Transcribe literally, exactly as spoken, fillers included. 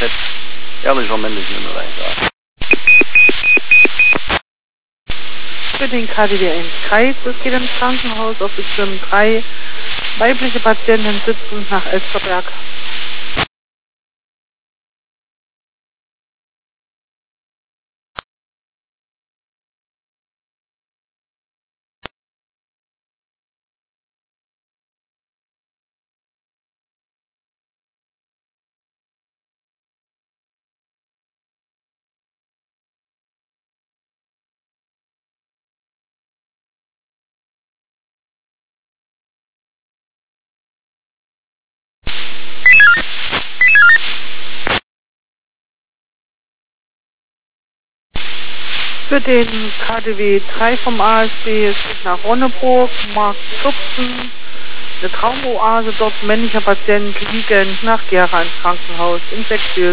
hätte ehrlicher männlich nicht mehr reingegangen. Für den K D W eins Kreis, es geht ins Krankenhaus auf Bezirk drei. Weibliche Patientin sitzend nach Elsterberg. Für den K D W drei vom A S B, es geht nach Ronneburg, Markt vierzehn, eine Traumoase, dort männlicher Patient liegend nach Gera ins Krankenhaus, Infektiös.